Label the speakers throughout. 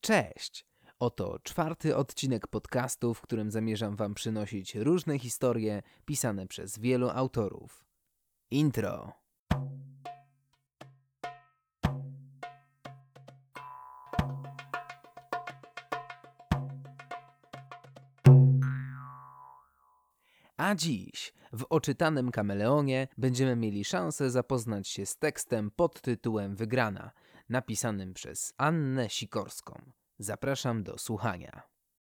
Speaker 1: Cześć! Oto 4. odcinek podcastu, w którym zamierzam wam przynosić różne historie pisane przez wielu autorów. Intro. A dziś w oczytanym Kameleonie będziemy mieli szansę zapoznać się z tekstem pod tytułem Wygrana, napisanym przez Annę Sikorską. Zapraszam do słuchania.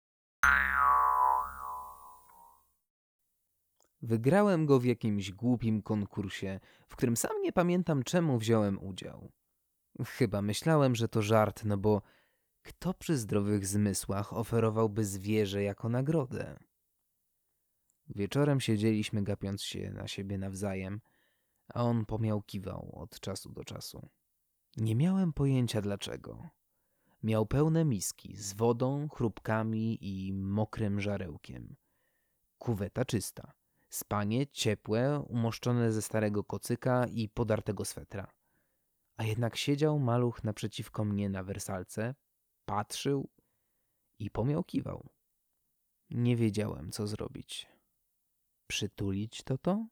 Speaker 1: Wygrałem go w jakimś głupim konkursie, w którym sam nie pamiętam, czemu wziąłem udział. Chyba myślałem, że to żart, no bo kto przy zdrowych zmysłach oferowałby zwierzę jako nagrodę? Wieczorem siedzieliśmy gapiąc się na siebie nawzajem, a on pomiałkiwał od czasu do czasu. Nie miałem pojęcia dlaczego. Miał pełne miski z wodą, chrupkami i mokrym żarełkiem. Kuweta czysta. Spanie ciepłe, umoszczone ze starego kocyka i podartego swetra. A jednak siedział maluch naprzeciwko mnie na wersalce, patrzył i pomiałkiwał. Nie wiedziałem, co zrobić. Przytulić to?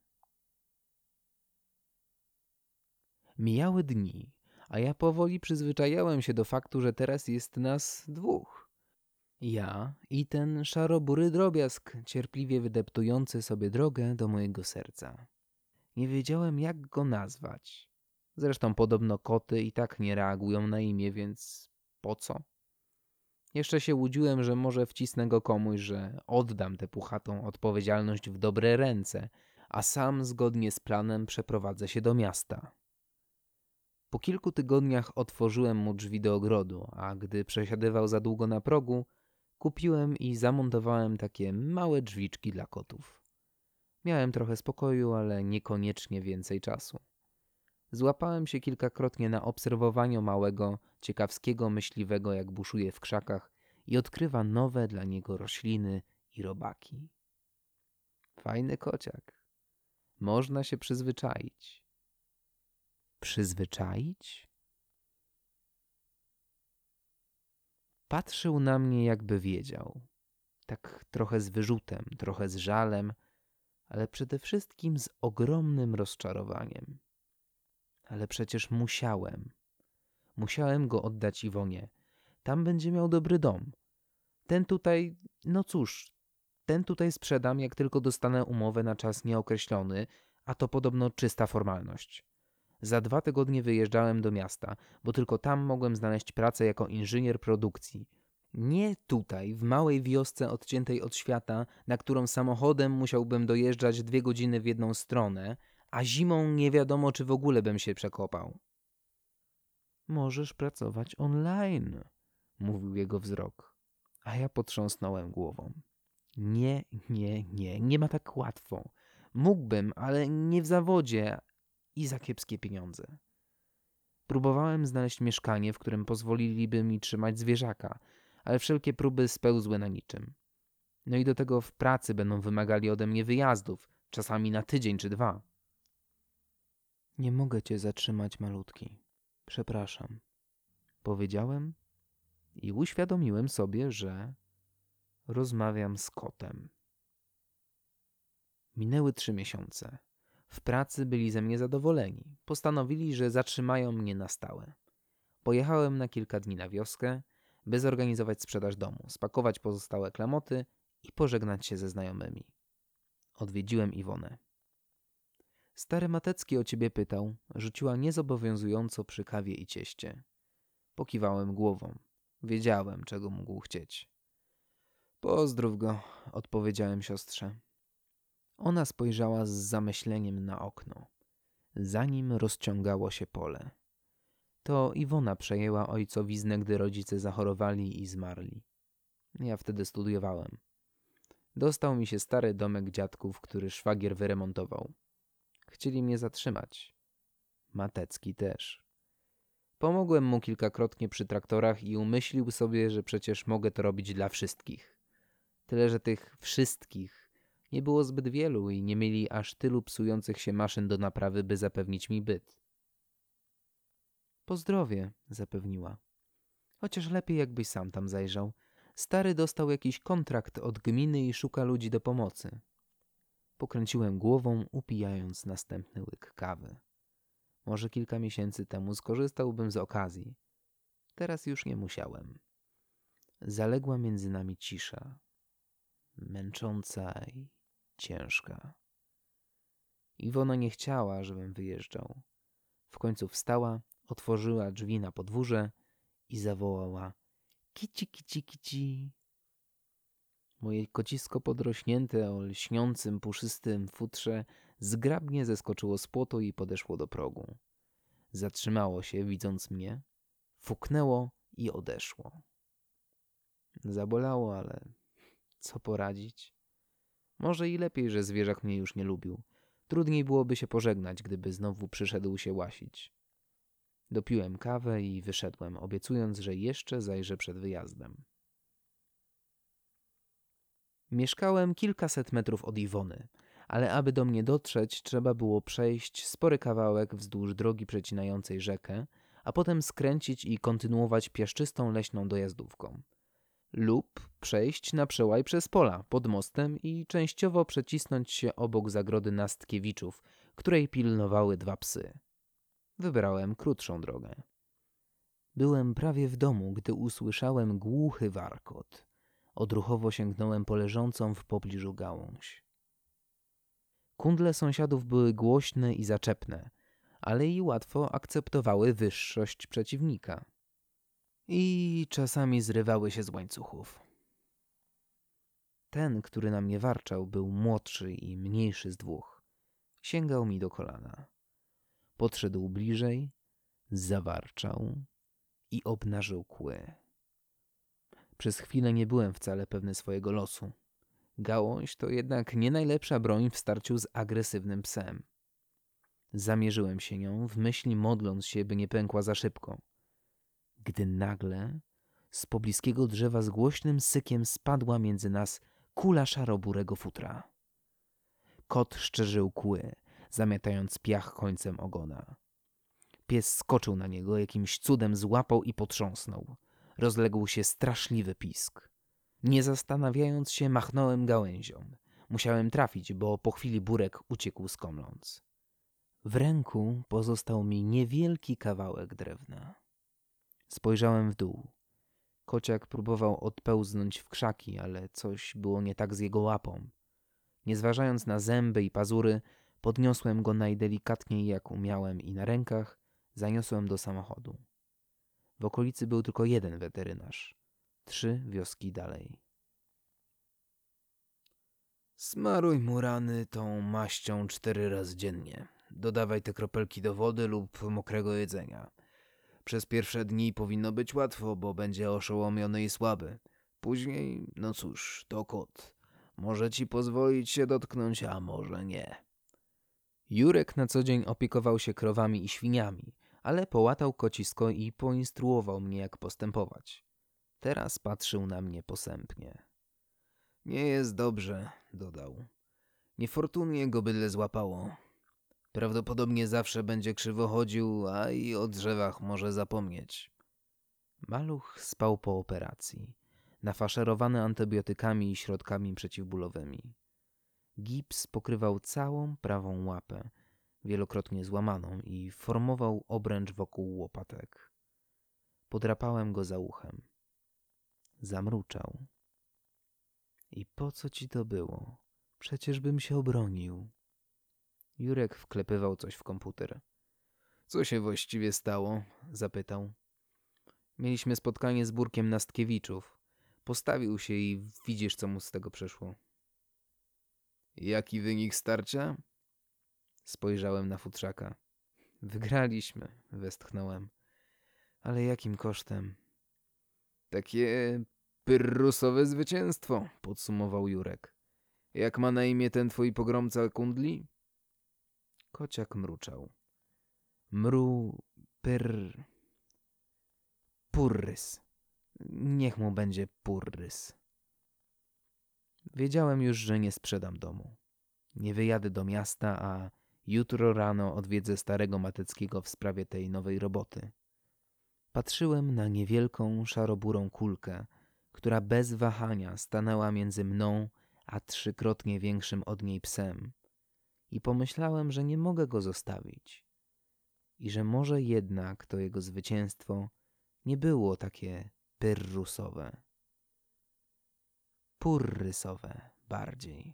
Speaker 1: Mijały dni, a ja powoli przyzwyczajałem się do faktu, że teraz jest nas dwóch. Ja i ten szarobury drobiazg, cierpliwie wydeptujący sobie drogę do mojego serca. Nie wiedziałem, jak go nazwać. Zresztą podobno koty i tak nie reagują na imię, więc po co? Jeszcze się łudziłem, że może wcisnę go komuś, że oddam tę puchatą odpowiedzialność w dobre ręce, a sam zgodnie z planem przeprowadzę się do miasta. Po kilku tygodniach otworzyłem mu drzwi do ogrodu, a gdy przesiadywał za długo na progu, kupiłem i zamontowałem takie małe drzwiczki dla kotów. Miałem trochę spokoju, ale niekoniecznie więcej czasu. Złapałem się kilkakrotnie na obserwowaniu małego, ciekawskiego myśliwego, jak buszuje w krzakach i odkrywa nowe dla niego rośliny i robaki. Fajny kociak. Można się przyzwyczaić. Przyzwyczaić? Patrzył na mnie, jakby wiedział. Tak trochę z wyrzutem, trochę z żalem, ale przede wszystkim z ogromnym rozczarowaniem. Ale przecież musiałem go oddać Iwonie. Tam będzie miał dobry dom. Ten tutaj sprzedam, jak tylko dostanę umowę na czas nieokreślony, a to podobno czysta formalność. Za 2 tygodnie wyjeżdżałem do miasta, bo tylko tam mogłem znaleźć pracę jako inżynier produkcji. Nie tutaj, w małej wiosce odciętej od świata, na którą samochodem musiałbym dojeżdżać 2 godziny w jedną stronę, a zimą nie wiadomo, czy w ogóle bym się przekopał. Możesz pracować online, mówił jego wzrok, a ja potrząsnąłem głową. Nie ma tak łatwo. Mógłbym, ale nie w zawodzie i za kiepskie pieniądze. Próbowałem znaleźć mieszkanie, w którym pozwoliliby mi trzymać zwierzaka, ale wszelkie próby spełzły na niczym. No i do tego w pracy będą wymagali ode mnie wyjazdów, czasami na tydzień czy 2. Nie mogę cię zatrzymać, malutki. Przepraszam. Powiedziałem i uświadomiłem sobie, że rozmawiam z kotem. Minęły 3 miesiące. W pracy byli ze mnie zadowoleni. Postanowili, że zatrzymają mnie na stałe. Pojechałem na kilka dni na wioskę, by zorganizować sprzedaż domu, spakować pozostałe klamoty i pożegnać się ze znajomymi. Odwiedziłem Iwonę. Stary Matecki o ciebie pytał, rzuciła niezobowiązująco przy kawie i cieście. Pokiwałem głową. Wiedziałem, czego mógł chcieć. Pozdrów go, odpowiedziałem siostrze. Ona spojrzała z zamyśleniem na okno. Za nim rozciągało się pole. To Iwona przejęła ojcowiznę, gdy rodzice zachorowali i zmarli. Ja wtedy studiowałem. Dostał mi się stary domek dziadków, który szwagier wyremontował. Chcieli mnie zatrzymać. Matecki też. Pomogłem mu kilkakrotnie przy traktorach i umyślił sobie, że przecież mogę to robić dla wszystkich. Tyle, że tych wszystkich nie było zbyt wielu i nie mieli aż tylu psujących się maszyn do naprawy, by zapewnić mi byt. Pozdrowie, zapewniła. Chociaż lepiej jakbyś sam tam zajrzał. Stary dostał jakiś kontrakt od gminy i szuka ludzi do pomocy. Pokręciłem głową, upijając następny łyk kawy. Może kilka miesięcy temu skorzystałbym z okazji. Teraz już nie musiałem. Zaległa między nami cisza. Męcząca i ciężka. Iwona nie chciała, żebym wyjeżdżał. W końcu wstała, otworzyła drzwi na podwórze i zawołała: kici, kici, kici. Moje kocisko podrośnięte o lśniącym, puszystym futrze zgrabnie zeskoczyło z płotu i podeszło do progu. Zatrzymało się, widząc mnie, fuknęło i odeszło. Zabolało, ale co poradzić? Może i lepiej, że zwierzak mnie już nie lubił. Trudniej byłoby się pożegnać, gdyby znowu przyszedł się łasić. Dopiłem kawę i wyszedłem, obiecując, że jeszcze zajrzę przed wyjazdem. Mieszkałem kilkaset metrów od Iwony, ale aby do mnie dotrzeć, trzeba było przejść spory kawałek wzdłuż drogi przecinającej rzekę, a potem skręcić i kontynuować piaszczystą leśną dojazdówką. Lub przejść na przełaj przez pola, pod mostem i częściowo przecisnąć się obok zagrody Nastkiewiczów, której pilnowały 2 psy. Wybrałem krótszą drogę. Byłem prawie w domu, gdy usłyszałem głuchy warkot. Odruchowo sięgnąłem po leżącą w pobliżu gałąź. Kundle sąsiadów były głośne i zaczepne, ale i łatwo akceptowały wyższość przeciwnika. I czasami zrywały się z łańcuchów. Ten, który na mnie warczał, był młodszy i mniejszy z 2. Sięgał mi do kolana. Podszedł bliżej, zawarczał i obnażył kły. Przez chwilę nie byłem wcale pewny swojego losu. Gałąź to jednak nie najlepsza broń w starciu z agresywnym psem. Zamierzyłem się nią, w myśli modląc się, by nie pękła za szybko. Gdy nagle z pobliskiego drzewa z głośnym sykiem spadła między nas kula szaroburego futra. Kot szczerzył kły, zamiatając piach końcem ogona. Pies skoczył na niego, jakimś cudem złapał i potrząsnął. Rozległ się straszliwy pisk. Nie zastanawiając się, machnąłem gałęzią. Musiałem trafić, bo po chwili burek uciekł skomląc. W ręku pozostał mi niewielki kawałek drewna. Spojrzałem w dół. Kociak próbował odpełznąć w krzaki, ale coś było nie tak z jego łapą. Nie zważając na zęby i pazury, podniosłem go najdelikatniej jak umiałem i na rękach zaniosłem do samochodu. W okolicy był tylko jeden weterynarz. 3 wioski dalej. Smaruj mu rany tą maścią 4 razy dziennie. Dodawaj te kropelki do wody lub mokrego jedzenia. Przez pierwsze dni powinno być łatwo, bo będzie oszołomiony i słaby. Później, no cóż, to kot. Może ci pozwolić się dotknąć, a może nie. Jurek na co dzień opiekował się krowami i świniami, ale połatał kocisko i poinstruował mnie, jak postępować. Teraz patrzył na mnie posępnie. Nie jest dobrze, dodał. Niefortunnie go bydle złapało. Prawdopodobnie zawsze będzie krzywo chodził, a i o drzewach może zapomnieć. Maluch spał po operacji, nafaszerowany antybiotykami i środkami przeciwbólowymi. Gips pokrywał całą prawą łapę, wielokrotnie złamaną i formował obręcz wokół łopatek. Podrapałem go za uchem. Zamruczał. I po co ci to było? Przecież bym się obronił. Jurek wklepywał coś w komputer. Co się właściwie stało? Zapytał. Mieliśmy spotkanie z Burkiem Nastkiewiczów. Postawił się i widzisz, co mu z tego przyszło. Jaki wynik starcia? Spojrzałem na futrzaka. Wygraliśmy, westchnąłem. Ale jakim kosztem? Takie pyrrusowe zwycięstwo, podsumował Jurek. Jak ma na imię ten twój pogromca kundli? Kociak mruczał. Purrys. Niech mu będzie Purrys. Wiedziałem już, że nie sprzedam domu. Nie wyjadę do miasta, a jutro rano odwiedzę starego Mateckiego w sprawie tej nowej roboty. Patrzyłem na niewielką, szaroburą kulkę, która bez wahania stanęła między mną a 3-krotnie większym od niej psem i pomyślałem, że nie mogę go zostawić i że może jednak to jego zwycięstwo nie było takie pyrrusowe, purrysowe bardziej.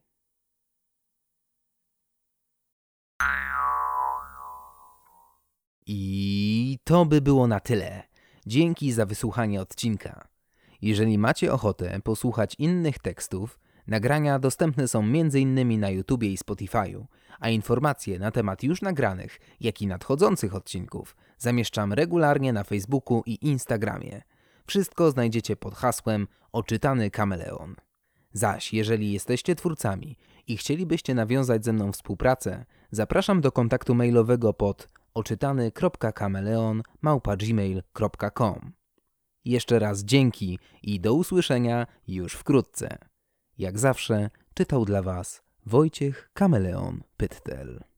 Speaker 1: I to by było na tyle. Dzięki za wysłuchanie odcinka. Jeżeli macie ochotę posłuchać innych tekstów, nagrania dostępne są m.in. na YouTubie i Spotify'u, a informacje na temat już nagranych, jak i nadchodzących odcinków zamieszczam regularnie na Facebooku i Instagramie. Wszystko znajdziecie pod hasłem Oczytany Kameleon. Zaś jeżeli jesteście twórcami i chcielibyście nawiązać ze mną współpracę, zapraszam do kontaktu mailowego pod oczytany.kameleon@gmail.com. Jeszcze raz dzięki i do usłyszenia już wkrótce. Jak zawsze czytał dla Was Wojciech Kameleon Pyttel.